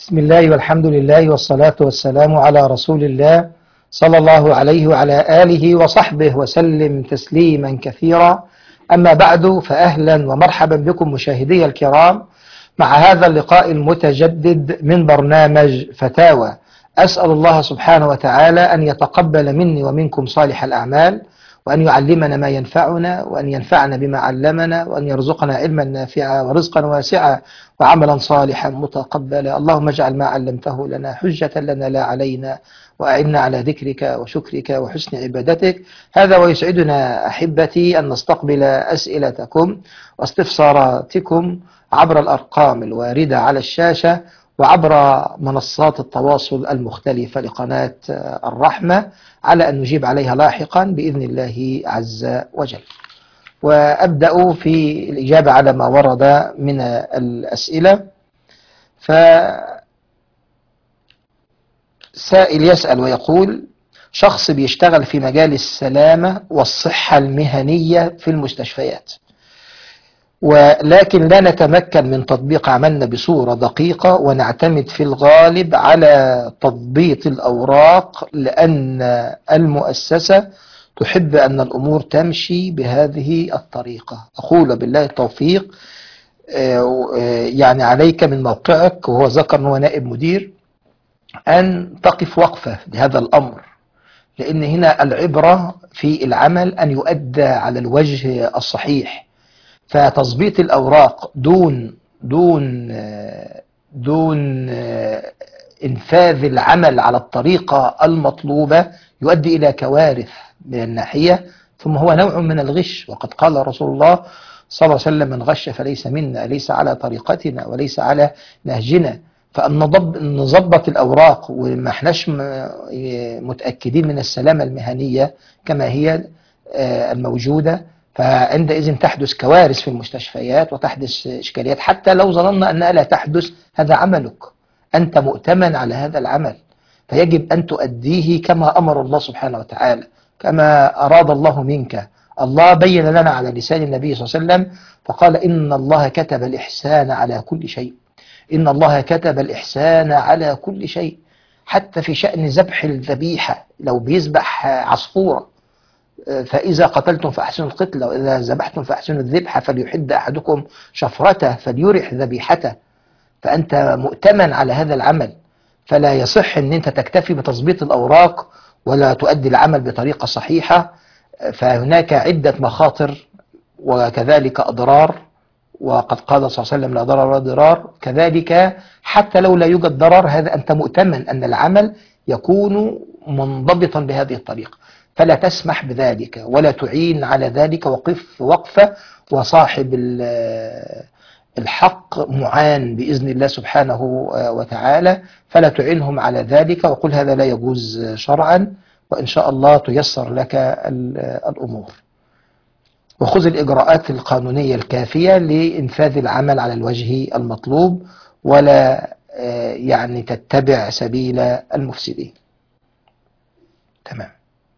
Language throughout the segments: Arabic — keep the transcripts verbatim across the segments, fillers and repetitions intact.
بسم الله والحمد لله والصلاة والسلام على رسول الله صلى الله عليه وعلى آله وصحبه وسلم تسليما كثيرا. أما بعد، فأهلا ومرحبا بكم مشاهدي الكرام مع هذا اللقاء المتجدد من برنامج فتاوى. أسأل الله سبحانه وتعالى أن يتقبل مني ومنكم صالح الأعمال، وأن يعلمنا ما ينفعنا، وأن ينفعنا بما علمنا، وأن يرزقنا علما نافعا ورزقا واسعا وعملا صالحا متقبلا. اللهم اجعل ما علمته لنا حجة لنا لا علينا، وأعنا على ذكرك وشكرك وحسن عبادتك. هذا ويسعدنا أحبتي أن نستقبل أسئلتكم واستفساراتكم عبر الأرقام الواردة على الشاشة وعبر منصات التواصل المختلفة لقناة الرحمة، على أن نجيب عليها لاحقا بإذن الله عز وجل. وأبدأ في الإجابة على ما ورد من الأسئلة. فسائل يسأل ويقول: شخص بيشتغل في مجال السلامة والصحة المهنية في المستشفيات، ولكن لا نتمكن من تطبيق عملنا بصورة دقيقة، ونعتمد في الغالب على تضبيط الأوراق، لأن المؤسسة تحب أن الأمور تمشي بهذه الطريقة. أقول بالله التوفيق. يعني عليك من موقعك، وهو ذكر أنه نائب مدير، أن تقف وقفة لهذا الأمر، لأن هنا العبرة في العمل أن يؤدى على الوجه الصحيح. فتظبيط الأوراق دون دون دون إنفاذ العمل على الطريقة المطلوبة يؤدي إلى كوارث من الناحية، ثم هو نوع من الغش. وقد قال رسول الله صلى الله عليه وسلم: من غش فليس منا، ليس على طريقتنا وليس على نهجنا. فأن نضبط الأوراق وما احناش متأكدين من السلامة المهنية كما هي الموجودة، فعندئذ تحدث كوارث في المستشفيات وتحدث إشكاليات. حتى لو ظننا أنها لا تحدث، هذا عملك، أنت مؤتمن على هذا العمل، فيجب أن تؤديه كما أمر الله سبحانه وتعالى، كما أراد الله منك. الله بين لنا على لسان النبي صلى الله عليه وسلم فقال: إن الله كتب الإحسان على كل شيء. إن الله كتب الإحسان على كل شيء، حتى في شأن ذبح الذبيحة. لو بيذبح عصفورة، فإذا قتلتم فأحسنوا القتل، وإذا ذبحتم فأحسنوا الذبح، فليحد أحدكم شفرته فليرح ذبيحته. فأنت مؤتمن على هذا العمل، فلا يصح أن أنت تكتفي بتظبيط الأوراق ولا تؤدي العمل بطريقة صحيحة. فهناك عدة مخاطر وكذلك أضرار، وقد قال صلى الله عليه وسلم: لا ضرر ولا ضرار. كذلك حتى لو لا يوجد ضرر، هذا أنت مؤتمن أن العمل يكون منضبطا بهذه الطريقة، فلا تسمح بذلك ولا تعين على ذلك. وقف وقفة، وصاحب الحق معان بإذن الله سبحانه وتعالى، فلا تعينهم على ذلك، وقل هذا لا يجوز شرعا، وإن شاء الله تيسر لك الأمور. وخذ الإجراءات القانونية الكافية لإنفاذ العمل على الوجه المطلوب، ولا يعني تتبع سبيل المفسدين. تمام.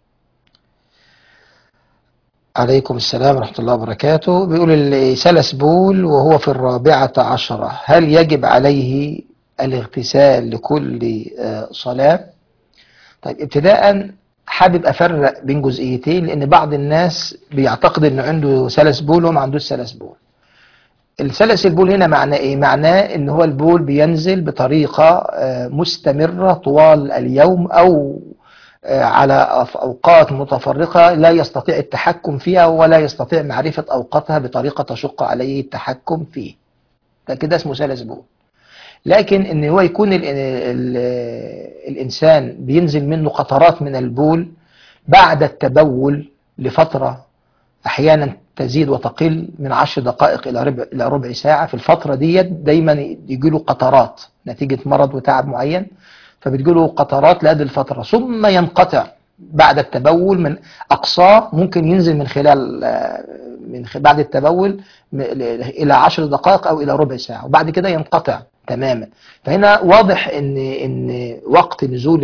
عليكم السلام ورحمة الله وبركاته. بيقول: اللي سلس بول وهو في الرابعة عشرة، هل يجب عليه الاغتسال لكل صلاة؟ طيب، ابتداء حابب أفرق بين جزئيتين، لأن بعض الناس بيعتقد أنه عنده سلس بول وما عندوش سلس بول. السلس البول هنا معناه إيه؟ معناه أنه هو البول بينزل بطريقة مستمرة طوال اليوم، أو على أوقات متفرقة لا يستطيع التحكم فيها، ولا يستطيع معرفة أوقاتها بطريقة تشق عليه التحكم فيه. ده كده اسمه سلس بول. لكن ان هو يكون ال ال الإنسان بينزل منه قطرات من البول بعد التبول لفترة أحيانا تزيد وتقل من عشر دقائق إلى ربع, إلى ربع ساعة. في الفترة دي دايما يجيله قطرات نتيجة مرض وتعب معين، فبتجيله قطرات لهذه الفترة، ثم ينقطع بعد التبول. من أقصاه ممكن ينزل من خلال من بعد التبول إلى عشر دقائق أو إلى ربع ساعة، وبعد كده ينقطع تماما. فهنا واضح ان ان وقت نزول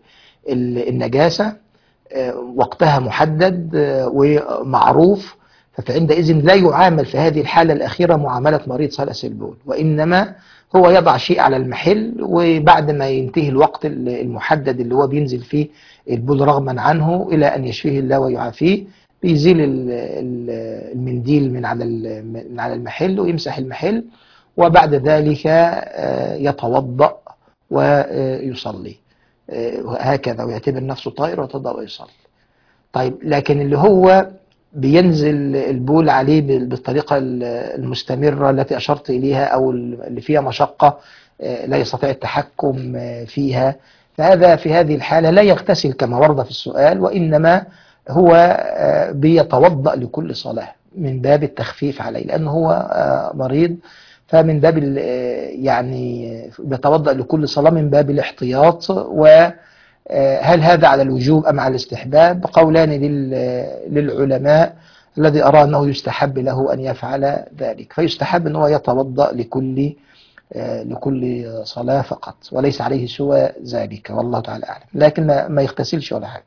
النجاسة وقتها محدد ومعروف، فعندئذ لا يعامل في هذه الحالة الأخيرة معاملة مريض سلس البول، وإنما هو يضع شيء على المحل، وبعد ما ينتهي الوقت المحدد اللي هو بينزل فيه البول رغما عنه إلى أن يشفيه الله ويعافيه، بيزيل المنديل من على من على المحل ويمسح المحل، وبعد ذلك يتوضأ ويصلي هكذا، ويعتبر نفسه طائر ويتوضأ ويصلي. طيب لكن اللي هو بينزل البول عليه بالطريقة المستمرة التي أشرت إليها أو اللي فيها مشقة لا يستطيع التحكم فيها، فهذا في هذه الحالة لا يغتسل كما ورد في السؤال، وإنما هو بيتوضأ لكل صلاة من باب التخفيف عليه، لأنه هو مريض، فمن باب يعني بيتوضأ لكل صلاة من باب الاحتياط. وهل هذا على الوجوب أم على الاستحباب؟ قولان للعلماء، الذي أرى أنه يستحب له أن يفعل ذلك، فيستحب أنه يتوضأ لكل لكل صلاة فقط، وليس عليه سوى ذلك، والله تعالى أعلم، لكن ما يغتسلش ولا حاجة.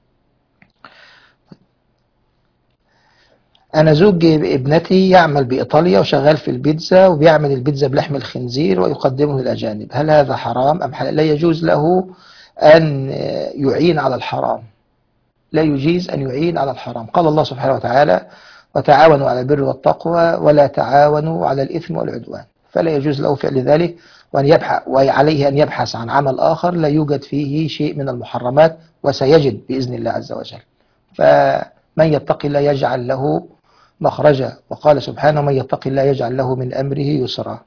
أنا زوج ابنتي يعمل بإيطاليا وشغال في البيتزا، وبيعمل البيتزا بلحم الخنزير ويقدمه للأجانب، هل هذا حرام أم حلال؟ لا يجوز له أن يعين على الحرام، لا يجيز أن يعين على الحرام. قال الله سبحانه وتعالى: وتعاونوا على البر والتقوى ولا تعاونوا على الإثم والعدوان، فلا يجوز له فعل ذلك، وأن يبحث وعليه أن يبحث عن عمل آخر لا يوجد فيه شيء من المحرمات، وسيجد بإذن الله عز وجل. فمن يتق الله يجعل له مخرجا، وقال سبحانه: من يتق الله يجعل له من أمره يسرا.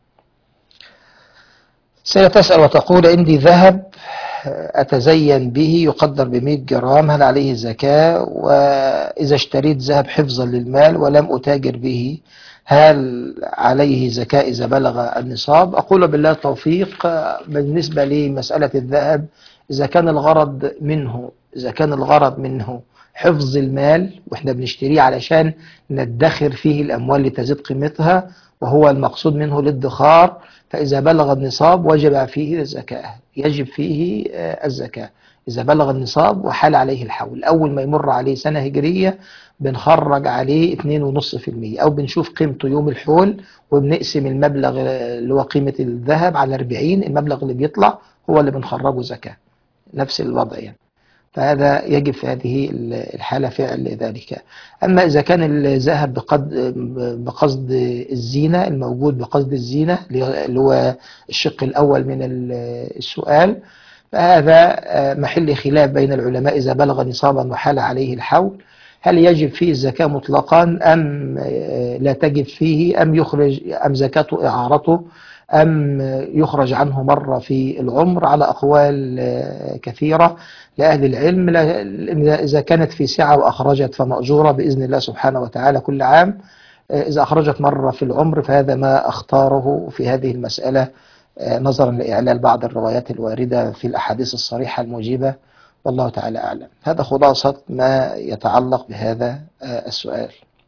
سيتسأل وتقول: عندي ذهب أتزين به يقدر بمئة جرام، هل عليه زكاة؟ وإذا اشتريت ذهب حفظا للمال ولم أتاجر به، هل عليه زكاة إذا بلغ النصاب؟ أقول بالله التوفيق. بالنسبة لمسألة الذهب، إذا كان الغرض منه إذا كان الغرض منه حفظ المال، وإحنا بنشتريه علشان ندخر فيه الأموال لتزيد قيمتها، وهو المقصود منه الادخار، فإذا بلغ النصاب وجب فيه الزكاة يجب فيه الزكاة إذا بلغ النصاب وحال عليه الحول. أول ما يمر عليه سنة هجرية بنخرج عليه اثنين ونص في المية، أو بنشوف قيمته يوم الحول وبنقسم المبلغ اللي هو قيمة الذهب على أربعين، المبلغ اللي بيطلع هو اللي بنخرجه زكاة، نفس الوضع يعني. فهذا يجب في هذه الحالة فعل ذلك. أما إذا كان الذهب بقصد الزينة، الموجود بقصد الزينة اللي هو الشق الأول من السؤال، فهذا محل خلاف بين العلماء إذا بلغ نصابا وحال عليه الحول، هل يجب فيه الزكاة مطلقا أم لا تجب فيه، أم يخرج أم زكاته إعارته، أم يخرج عنه مرة في العمر؟ على أقوال كثيرة لأهل العلم. إذا كانت في سعة وأخرجت فمأجورة بإذن الله سبحانه وتعالى كل عام، إذا أخرجت مرة في العمر فهذا ما أختاره في هذه المسألة نظرا لإعلال بعض الروايات الواردة في الأحاديث الصريحة الموجبة، والله تعالى أعلم. هذا خلاصة ما يتعلق بهذا السؤال.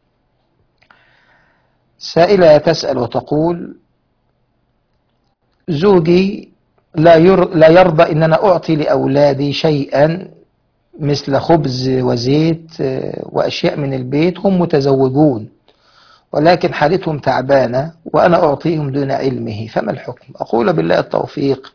سائلة تسأل وتقول: زوجي لا لا يرضى إن أنا أعطي لأولادي شيئا مثل خبز وزيت وأشياء من البيت، هم متزوجون ولكن حالتهم تعبانة وأنا أعطيهم دون علمه، فما الحكم؟ أقول بالله التوفيق.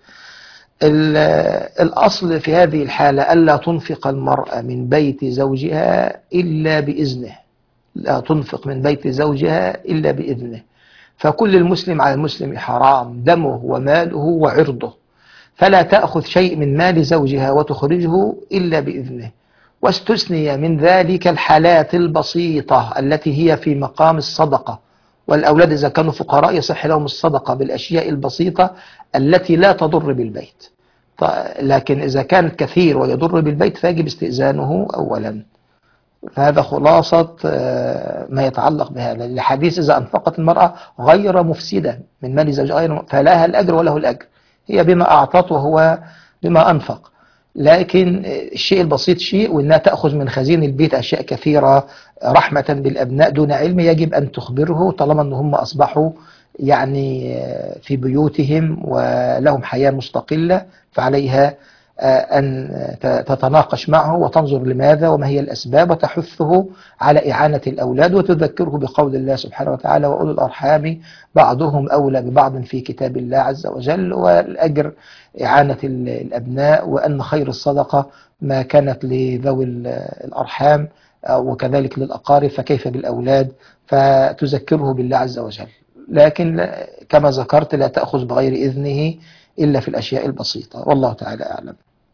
الأصل في هذه الحالة ألا تنفق المرأة من بيت زوجها إلا بإذنه، لا تنفق من بيت زوجها إلا بإذنه، فكل المسلم على المسلم حرام دمه وماله وعرضه، فلا تأخذ شيء من مال زوجها وتخرجه إلا بإذنه. واستثني من ذلك الحالات البسيطة التي هي في مقام الصدقة، والأولاد إذا كانوا فقراء يصح لهم الصدقة بالأشياء البسيطة التي لا تضر بالبيت، لكن إذا كان كثير ويضر بالبيت فيجب استئذانه أولا. فهذا خلاصة ما يتعلق بهذا الحديث: إذا أنفقت المرأة غير مفسدة من مال زوجها فلها الأجر وله الأجر، هي بما أعطت وهو بما أنفق. لكن الشيء البسيط شيء، وإنها تأخذ من خزين البيت أشياء كثيرة رحمة بالأبناء دون علم يجب أن تخبره، طالما أنهم أصبحوا يعني في بيوتهم ولهم حياة مستقلة فعليها أن تتناقش معه وتنظر لماذا وما هي الأسباب، وتحثه على إعانة الأولاد، وتذكره بقول الله سبحانه وتعالى: وأولو الأرحام بعضهم أولى ببعض في كتاب الله عز وجل، والأجر إعانة الأبناء، وأن خير الصدقة ما كانت لذوي الأرحام وكذلك للأقارب، فكيف بالأولاد، فتذكره بالله عز وجل. لكن كما ذكرت لا تأخذ بغير إذنه إلا في الأشياء البسيطة، والله تعالى أعلم.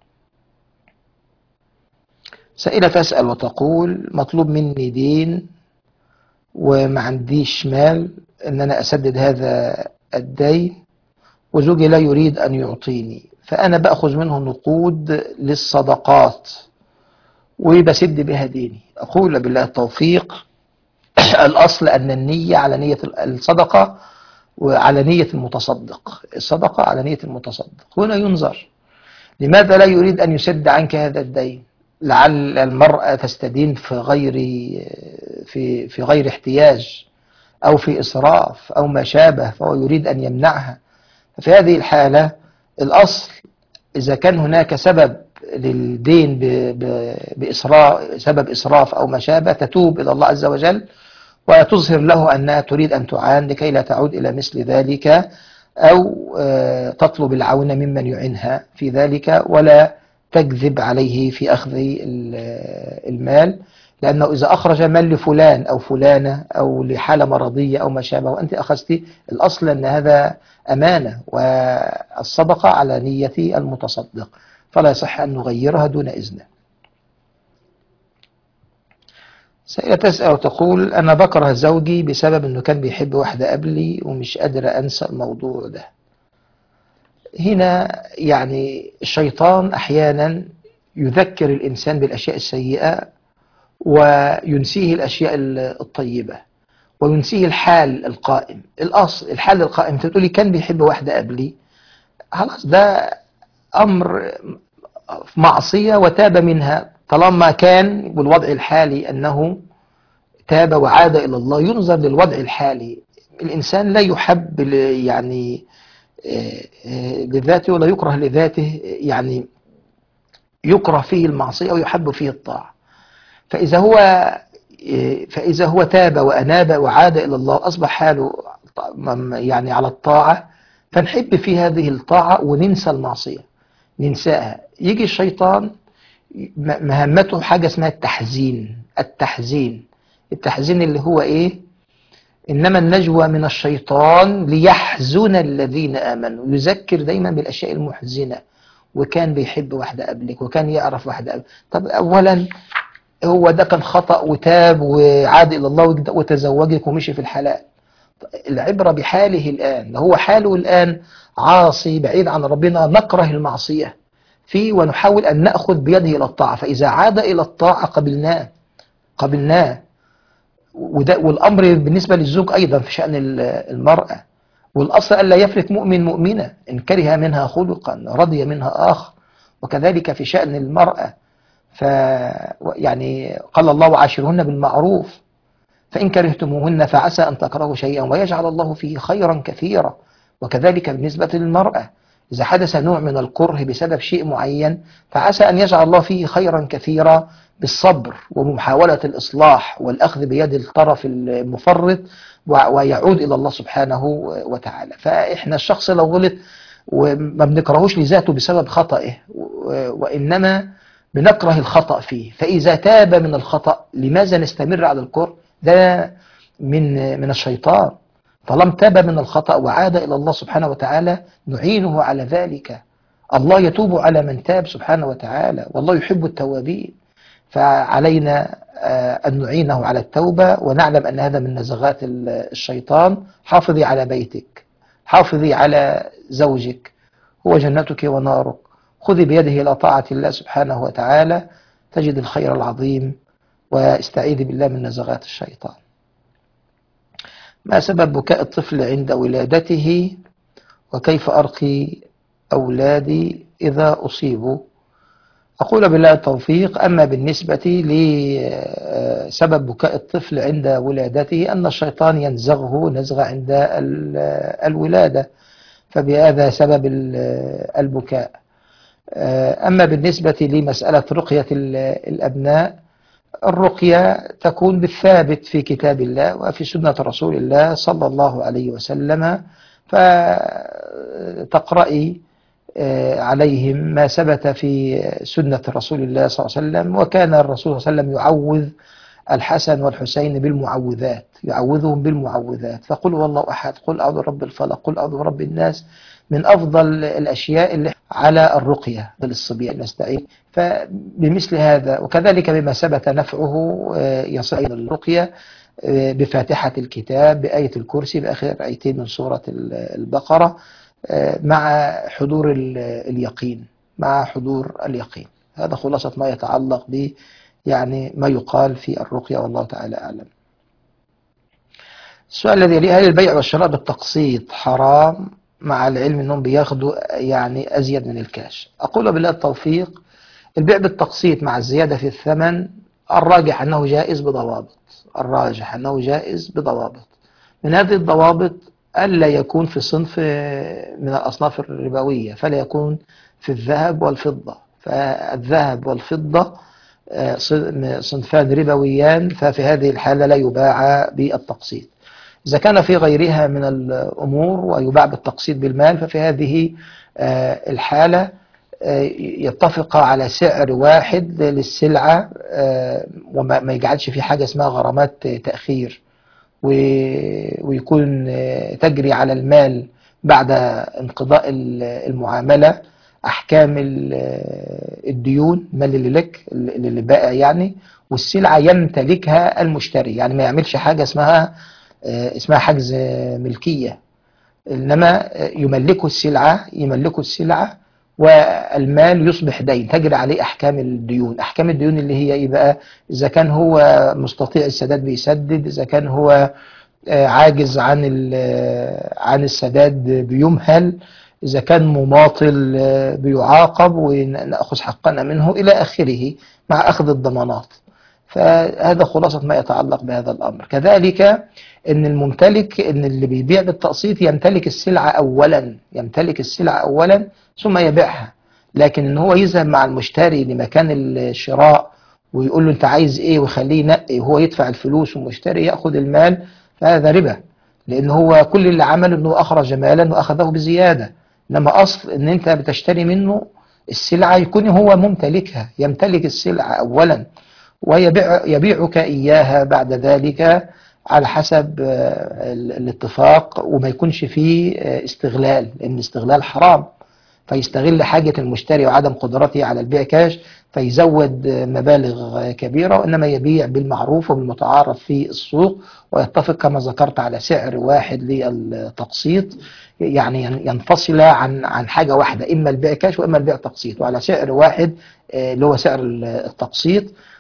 سائلة تسأل وتقول: مطلوب مني دين وما عنديش مال أن أنا أسدد هذا الدين، وزوجي لا يريد أن يعطيني، فأنا بأخذ منه نقود للصدقات وبسد بها ديني. أقول بالله التوفيق، الأصل أن النية على نية الصدقة وعلى نية المتصدق، الصدقة على نية المتصدق. هنا ينظر لماذا لا يريد أن يسد عنك هذا الدين، لعل المرأة تستدين في غير في في غير احتياج أو في إسراف أو ما شابه، فهو يريد أن يمنعها. ففي هذه الحالة الأصل إذا كان هناك سبب للدين بإسراف، سبب إسراف أو ما شابه، تتوب إلى الله عز وجل وتظهر له أنها تريد أن تعان لكي لا تعود إلى مثل ذلك، أو تطلب العون ممن يعنها في ذلك، ولا تكذب عليه في أخذ المال، لأنه إذا أخرج مال لفلان أو فلانة أو لحالة مرضية أو ما شابه وأنت أخذت، الأصل أن هذا أمانة، والصدقة على نية المتصدق، فلا يصح أن نغيرها دون إذنه. سائلة تسأل وتقول: أنا بكره زوجي بسبب أنه كان بيحب واحدة قبلي ومش قادرة أنسى الموضوع ده. هنا يعني الشيطان أحيانا يذكر الإنسان بالأشياء السيئة وينسيه الأشياء الطيبة وينسيه الحال القائم. الأصل الحال القائم، تقولي كان بيحب واحدة قبلي، خلاص ده أمر معصية وتاب منها، طالما كان بالوضع الحالي أنه تاب وعاد إلى الله. ينظر للوضع الحالي، الإنسان لا يحب يعني لذاته ولا يكره لذاته، يعني يكره فيه المعصية أو يحب فيه الطاعة. فإذا هو فإذا هو تاب وأناب وعاد إلى الله، أصبح حاله يعني على الطاعة، فنحب في هذه الطاعة وننسى المعصية، ننساها. يجي الشيطان مهمته حاجة اسمها التحزين. التحزين التحزين اللي هو إيه؟ إنما النجوى من الشيطان ليحزن الذين آمنوا. يذكر دايما بالأشياء المحزنة، وكان بيحب واحدة قبلك وكان يعرف واحدة قبلك. طب أولا هو ده كان خطأ وتاب وعاد إلى الله وتزوجك ومشي في الحلال. العبرة بحاله الآن، هو حاله الآن عاصي بعيد عن ربنا، نكره المعصية فيه ونحاول أن نأخذ بيده إلى الطاعة، فإذا عاد إلى الطاعة قبلناه قبلناه وده والأمر بالنسبة للزوج أيضا في شأن المرأة. والأصل ألا يفرق مؤمن مؤمنة، إن كره منها خلقا رضي منها آخر، وكذلك في شأن المرأة. ف يعني قال الله: وعاشرهن بالمعروف، فإن كرهتموهن فعسى أن تكرهوا شيئا ويجعل الله فيه خيرا كثيرا. وكذلك بالنسبة للمرأة، إذا حدث نوع من الكره بسبب شيء معين، فعسى أن يجعل الله فيه خيرا كثيرا بالصبر ومحاولة الإصلاح والأخذ بيد الطرف المفرط، ويعود إلى الله سبحانه وتعالى. فإحنا الشخص لو غلط وما بنكرهوش لذاته بسبب خطئه، وإنما بنكره الخطأ فيه، فإذا تاب من الخطأ لماذا نستمر على الكره؟ ده من من الشيطان. طالما تاب من الخطأ وعاد إلى الله سبحانه وتعالى نعينه على ذلك. الله يتوب على من تاب سبحانه وتعالى، والله يحب التوابين. فعلينا أن نعينه على التوبة، ونعلم أن هذا من نزغات الشيطان. حافظي على بيتك، حافظي على زوجك، هو جنتك ونارك، خذي بيده إلى طاعة الله سبحانه وتعالى تجد الخير العظيم، واستعيذي بالله من نزغات الشيطان. ما سبب بكاء الطفل عند ولادته، وكيف أرقي أولادي إذا أصيبوا؟ أقول بالله التوفيق. أما بالنسبة لسبب بكاء الطفل عند ولادته، أن الشيطان ينزغه نزغ عند الولادة، فبهذا سبب البكاء. أما بالنسبة لمسألة رقية الأبناء، الرقية تكون بالثابت في كتاب الله وفي سنة رسول الله صلى الله عليه وسلم، فتقرأي عليهم ما ثبت في سنة رسول الله صلى الله عليه وسلم. وكان الرسول صلى الله عليه وسلم يعوذ الحسن والحسين بالمعوذات، يعوذهم بالمعوذات، فقل والله أحد، قل أعوذ برب الفلق، قل أعوذ برب الناس، من أفضل الأشياء اللي على الرقية للصبيان نستعين. فبمثل هذا وكذلك بما ثبت نفعه يصح الرقية بفاتحة الكتاب، بآية الكرسي، بآخر آيتين من سورة البقرة، مع حضور اليقين، مع حضور اليقين. هذا خلاصة ما يتعلق ب يعني ما يقال في الرقية، والله تعالى أعلم. السؤال الذي يليه: هل البيع والشراء بالتقسيط حرام مع العلم أنهم بياخدوا يعني أزيد من الكاش؟ أقول بالله التوفيق، البيع بالتقسيط مع الزيادة في الثمن الراجح أنه جائز بضوابط، الراجح أنه جائز بضوابط. من هذه الضوابط ألا يكون في صنف من الأصناف الربوية، فلا يكون في الذهب والفضة، فالذهب والفضة صنفان ربويان، ففي هذه الحالة لا يباع بالتقسيط. إذا كان في غيرها من الأمور ويباع بالتقسيط بالمال، ففي هذه الحالة يتفق على سعر واحد للسلعة، وما يجعلش في حاجة اسمها غرامات تأخير، ويكون تجري على المال بعد انقضاء المعاملة أحكام الديون، مال اللي لك اللي بائع يعني، والسلعة يمتلكها المشتري، يعني ما يعملش حاجة اسمها اسمها حجز ملكية، إنما يملكه السلعة يملكه السلعة والمال يصبح دين تجري عليه أحكام الديون. أحكام الديون اللي هي إيه بقى؟ إذا كان هو مستطيع السداد بيسدد، إذا كان هو عاجز عن عن السداد بيمهل، إذا كان مماطل بيعاقب ونأخذ حقنا منه إلى آخره، مع أخذ الضمانات. فهذا خلاصة ما يتعلق بهذا الأمر. كذلك إن الممتلك، إن اللي بيبيع بالتقسيط يمتلك السلعة أولا، يمتلك السلعة أولا ثم يبيعها. لكن إن هو يذهب مع المشتري لمكان الشراء ويقول له أنت عايز إيه ويخليه ينقي وهو يدفع الفلوس والمشتري يأخذ المال، فهذا ربا، لأن هو كل اللي عمله أنه أخرج مالا وأخذه بزيادة. إنما أصل إن أنت بتشتري منه السلعة يكون هو ممتلكها، يمتلك السلعة أولا ويبيع يبيعك إياها بعد ذلك على حسب الاتفاق، وما يكونش فيه استغلال، لأن الاستغلال حرام، فيستغل حاجة المشتري وعدم قدرته على البيع كاش فيزود مبالغ كبيرة، وإنما يبيع بالمعروف وبالمتعارف في السوق، ويتفق كما ذكرت على سعر واحد للتقسيط، يعني ينفصل عن عن حاجة واحدة، إما البيع كاش وإما البيع تقسيط، وعلى سعر واحد اللي هو سعر التقسيط،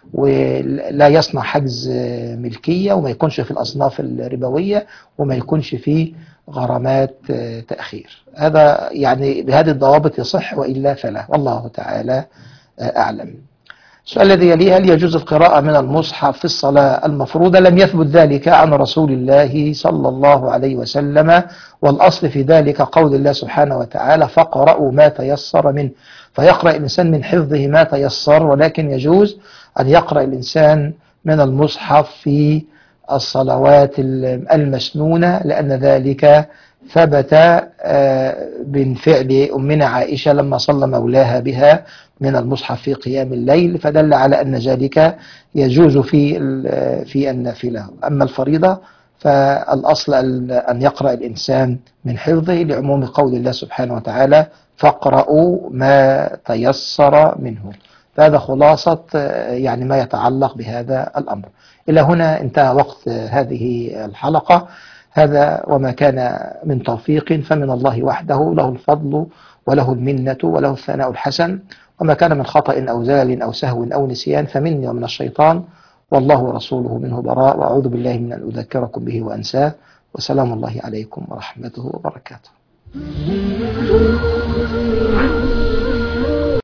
ولا يصنع حجز ملكية، وما يكونش في الأصناف الربوية، وما يكونش في غرامات تأخير. هذا يعني بهذه الضوابط يصح، وإلا فلا، والله تعالى أعلم. السؤال الذي يليه: هل يجوز القراءة من المصحف في الصلاة المفروضة؟ لم يثبت ذلك عن رسول الله صلى الله عليه وسلم، والأصل في ذلك قول الله سبحانه وتعالى: فاقرأوا ما تيسر منه، فيقرأ الإنسان من حفظه ما تيسر، ولكن يجوز أن يقرأ الإنسان من المصحف في الصلوات المسنونة، لأن ذلك ثبت من فعل أمنا عائشة لما صلى مولاها بها من المصحف في قيام الليل، فدل على أن ذلك يجوز في في النافلة. أما الفريضة فالأصل أن يقرأ الإنسان من حفظه، لعموم قول الله سبحانه وتعالى: فاقرأوا ما تيسر منه. فهذا خلاصة يعني ما يتعلق بهذا الأمر. إلى هنا انتهى وقت هذه الحلقة. هذا وما كان من توفيق فمن الله وحده، له الفضل وله المنة وله الثناء الحسن، وما كان من خطأ أو زلل أو سهو أو نسيان فمني ومن الشيطان، والله ورسوله منه براء، وأعوذ بالله من أن أذكركم به وأنساه، وسلام الله عليكم ورحمته وبركاته.